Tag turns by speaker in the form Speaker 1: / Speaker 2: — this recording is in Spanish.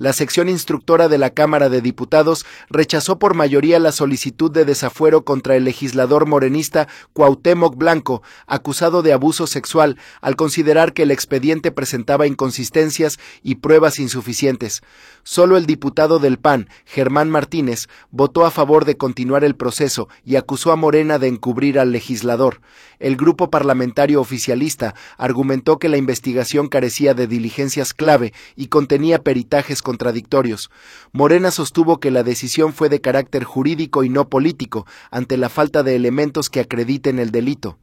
Speaker 1: La sección instructora de la Cámara de Diputados rechazó por mayoría la solicitud de desafuero contra el legislador morenista Cuauhtémoc Blanco, acusado de abuso sexual, al considerar que el expediente presentaba inconsistencias y pruebas insuficientes. Solo el diputado del PAN, Germán Martínez, votó a favor de continuar el proceso y acusó a Morena de encubrir al legislador. El grupo parlamentario oficialista argumentó que la investigación carecía de diligencias clave y contenía peritajes contradictorios. Morena sostuvo que la decisión fue de carácter jurídico y no político, ante la falta de elementos que acrediten el delito.